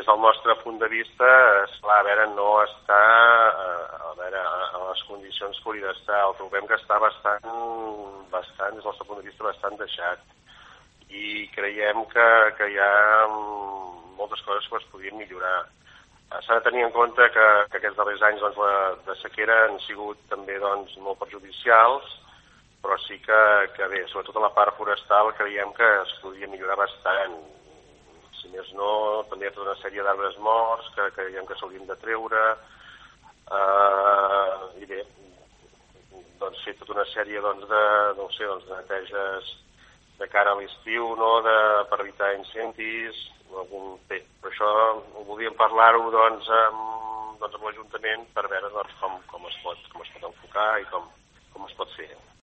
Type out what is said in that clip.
des del nostre punt de vista, esclar, a veure, no està a les condicions que hauria d'estar. El trobem que està bastant, des del nostre punt de vista, bastant deixat. I creiem que hi ha moltes coses que es podrien millorar. S'ha de tenir en compte que aquests darrers anys de sequera han sigut també molt perjudicials, però sí que bé, sobretot a la part forestal creiem que es podria millorar bastant. Si més no, també hi ha tota una sèrie d'arbres morts que creiem que s'haurien de treure, i bé, fer tota una sèrie de neteges de cara a l'estiu, per evitar incendis. Bé, per això volíem parlar-ho amb l'Ajuntament per veure com es pot enfocar i com es pot fer.